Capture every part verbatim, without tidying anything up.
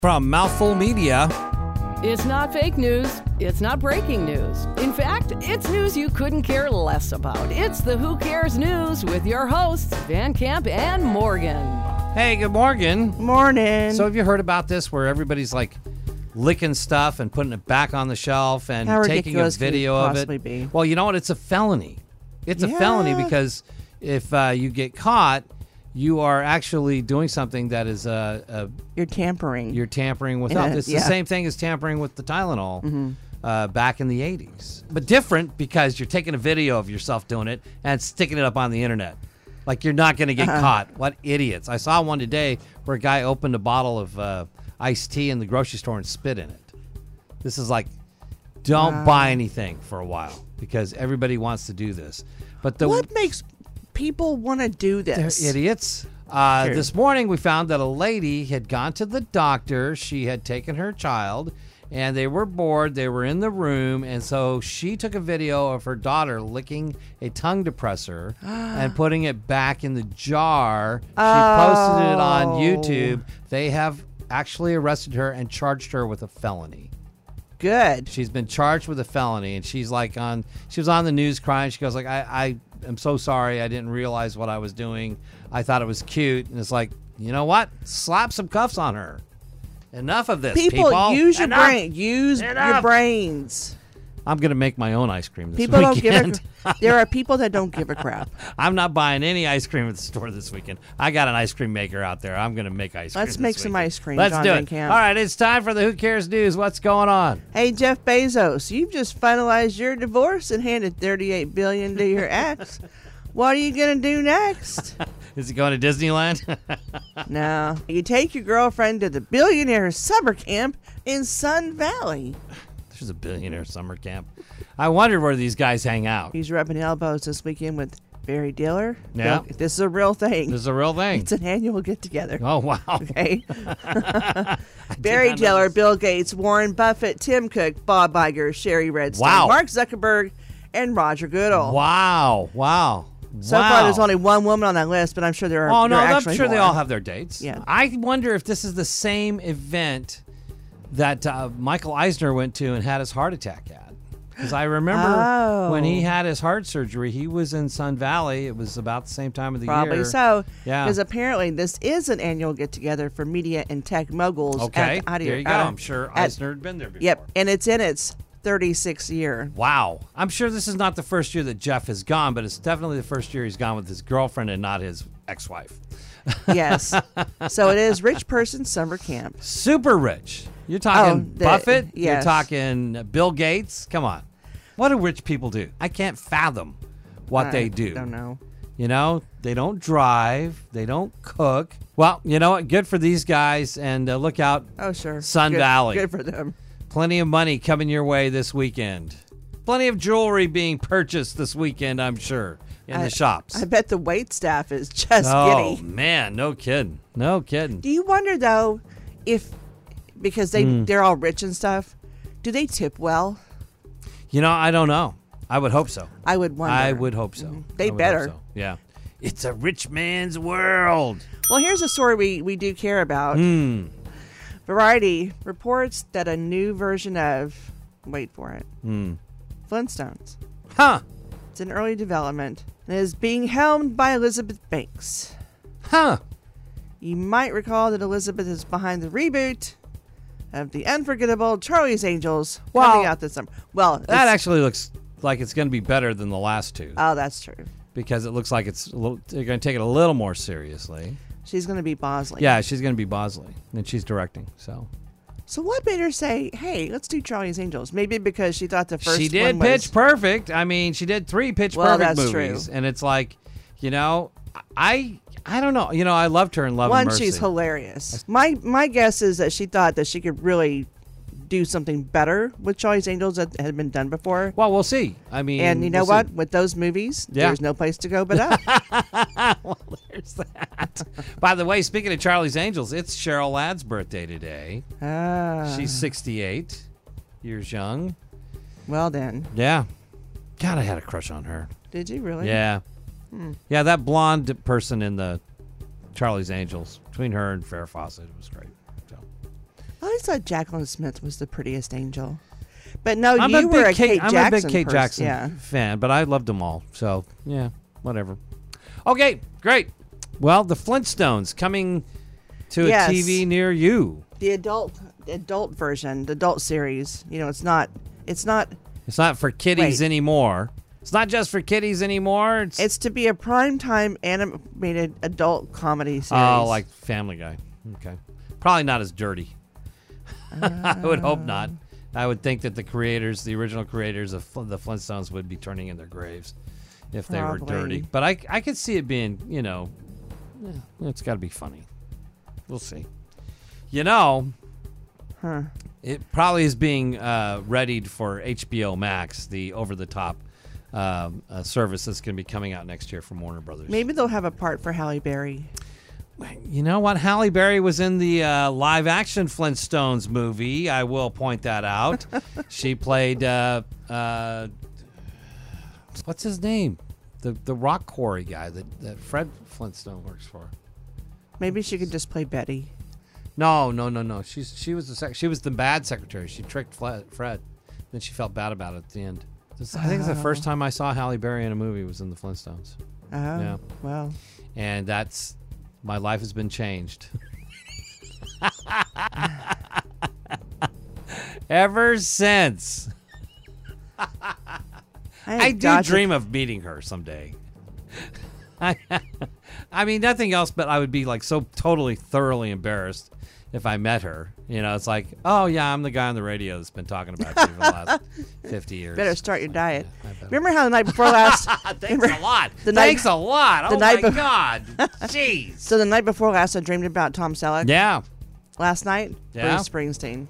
From Mouthful Media. It's not fake news. It's not breaking news. In fact, it's news you couldn't care less about. It's the Who Cares News with your hosts, Van Camp and Morgan. Hey, good morning. Morning. So have you heard about this where everybody's like licking stuff and putting it back on the shelf and How taking a ridiculous could it video of possibly it? be? Well, you know what? It's a felony. It's a Yeah. felony because if uh, you get caught, you are actually doing something that is uh, uh, You're tampering. you're tampering with. Yeah, It's yeah. the same thing as tampering with the Tylenol Mm-hmm. uh, back in the eighties, but different because you're taking a video of yourself doing it and sticking it up on the internet. Like you're not going to get Uh-huh. caught. What idiots! I saw one today where a guy opened a bottle of uh, iced tea in the grocery store and spit in it. This is like, don't Wow. buy anything for a while because everybody wants to do this. But the what makes people want to do they're this? idiots. Uh, Sure. This morning, we found that a lady had gone to the doctor. She had taken her child, and they were bored. They were in the room, and so she took a video of her daughter licking a tongue depressor and putting it back in the jar. She posted it on Oh. YouTube. They have actually arrested her and charged her with a felony. Good. She's been charged with a felony, and she's like on. She was on the news crying. She goes like, "I, I am so sorry. I didn't realize what I was doing. I thought it was cute." And it's like, you know what? Slap some cuffs on her. Enough of this, people. People, use your Enough. brain. Use your Enough. brains. I'm gonna make my own ice cream this People don't weekend. give a. There are people that don't give a crap. I'm not buying any ice cream at the store this weekend. I got an ice cream maker out there. I'm gonna make ice cream. Let's this make some weekend. ice cream, Let's John do Van it. Camp. All right, it's time for the Who Cares News. What's going on? Hey, Jeff Bezos, you've just finalized your divorce and handed thirty-eight billion dollars to your ex. What are you gonna do next? Is he going to Disneyland? No, you take your girlfriend to the billionaire summer camp in Sun Valley. There's a billionaire summer camp. I wondered where these guys hang out. He's rubbing elbows this weekend with Barry Diller. Yeah. Look, this is a real thing. This is a real thing. It's an annual get-together. Oh, wow. Okay. I did Barry not know Diller, this. Bill Gates, Warren Buffett, Tim Cook, Bob Iger, Sherry Redstone, Wow. Mark Zuckerberg, and Roger Goodall. Wow. Wow. So wow. far, there's only one woman on that list, but I'm sure there are. Oh, no, there are I'm actually sure they more. all have their dates. Yeah. I wonder if this is the same event that uh, Michael Eisner went to and had his heart attack at. Because I remember Oh. when he had his heart surgery, he was in Sun Valley. It was about the same time of the Probably year. so. Yeah. Because apparently this is an annual get-together for media and tech moguls. Okay. At, out There you go. out- I'm sure at- Eisner had been there before. Yep, and it's in its thirty-sixth year. Wow. I'm sure this is not the first year that Jeff has gone, but it's definitely the first year he's gone with his girlfriend and not his ex-wife. Yes. So it is Rich Person Summer Camp. Super rich. You're talking Oh, the- Buffett. You're yes. talking Bill Gates. Come on. What do rich people do? I can't fathom what I they do. don't know. You know, they don't drive. They don't cook. Well, you know what? Good for these guys. And uh, look out. Oh, sure. Sun Good- Valley. Good for them. Plenty of money coming your way this weekend. Plenty of jewelry being purchased this weekend, I'm sure, in I- the shops. I bet the wait staff is just oh, giddy. man. No kidding. No kidding. Do you wonder, though, if, because they, Hmm. they're all rich and stuff, do they tip well? You know, I don't know. I would hope so. I would wonder. I would hope so. Mhm. They I would hope better. so. Yeah. It's a rich man's world. Well, here's a story we, we do care about. Hmm. Variety reports that a new version of, wait for it, Hmm. Flintstones. Huh. It's in early development and is being helmed by Elizabeth Banks. Huh. You might recall that Elizabeth is behind the reboot of the unforgettable Charlie's Angels Well, coming out this summer. Well, That it's- actually looks like it's going to be better than the last two oh, that's true. because it looks like it's a little, they're going to take it a little more seriously. She's going to be Bosley. Yeah, she's going to be Bosley, and she's directing. So So what made her say, "Hey, let's do Charlie's Angels"? Maybe because she thought the first she did one was, Pitch Perfect. I mean, she did three Pitch Well, Perfect that's movies, true. and it's like, you know, I I don't know. You know, I loved her in Love one. and Mercy. She's hilarious. My my guess is that she thought that she could really do something better with Charlie's Angels that had been done before. Well, we'll see. I mean, And you know we'll what? see. With those movies, Yeah. there's no place to go but up. Well, there's that. By the way, speaking of Charlie's Angels, it's Cheryl Ladd's birthday today. Ah, She's sixty-eight years young. well then. Yeah. God, I had a crush on her. Did you really? Yeah. Yeah, that blonde person in the Charlie's Angels, between her and Farrah Fawcett, it was great. So, I always thought Jacqueline Smith was the prettiest angel. But no, I'm you a were big a Kate, I'm Jackson a big Kate person. Jackson Yeah. fan, but I loved them all. So, yeah, whatever. Okay, great. Well, the Flintstones coming to Yes. a T V near you. The adult adult version, the adult series. You know, it's not it's not It's not for kiddies Wait. anymore. It's not just for kiddies anymore. It's, it's to be a primetime animated adult comedy series. oh, like Family Guy. Okay. Probably not as dirty. I would hope not. I would think that the creators, the original creators of Fl- the Flintstones, would be turning in their graves if they were Probably. dirty. But I, I could see it being, you know, yeah, it's got to be funny. We'll see. You know, Huh. it probably is being uh, readied for H B O Max, the over-the-top um, uh, service that's going to be coming out next year from Warner Brothers. Maybe they'll have a part for Halle Berry. You know what? Halle Berry was in the uh, live-action Flintstones movie. I will point that out. She played uh, uh, what's his name? The the rock quarry guy that, that Fred Flintstone works for. Maybe she could just play Betty. No, no, no, no. She's she was the sec- she was the bad secretary. She tricked Fle- Fred. Then she felt bad about it at the end. This, I think it's the first time I saw Halle Berry in a movie was in the Flintstones, Oh, Yeah. well. and that's my life has been changed. Ever since. I, I do dream of meeting her someday. I, I mean, nothing else, but I would be like so totally, thoroughly embarrassed if I met her. You know, it's like, oh yeah, I'm the guy on the radio that's been talking about you for the last fifty years. Better start your diet. I better. Remember how the night before last? Thanks remember- a lot. the night- Thanks a lot. the Oh night my bef- God. Jeez. So the night before last, I dreamed about Tom Selleck. Yeah. Last night, Yeah. Bruce Springsteen.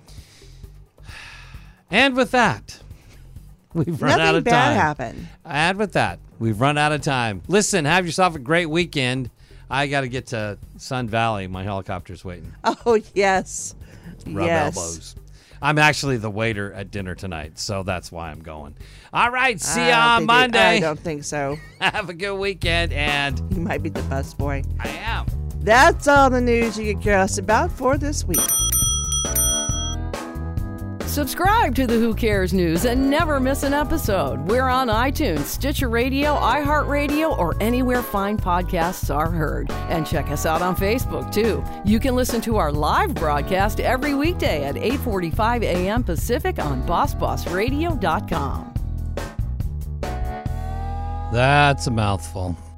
And with that, we've run Nothing out of bad time. happened. And with that, we've run out of time. Listen, have yourself a great weekend. I got to get to Sun Valley. My helicopter's waiting. Oh yes, Rub yes. elbows. I'm actually the waiter at dinner tonight, so that's why I'm going. All right, see I you don't on think it- Monday. I don't think so. Have a good weekend, and You might be the bus boy. I am. That's all the news you could care less about for this week. Subscribe to the Who Cares News and never miss an episode. We're on iTunes, Stitcher Radio, iHeartRadio, or anywhere fine podcasts are heard. And check us out on Facebook, too. You can listen to our live broadcast every weekday at eight forty-five a.m. Pacific on boss boss radio dot com. That's a mouthful.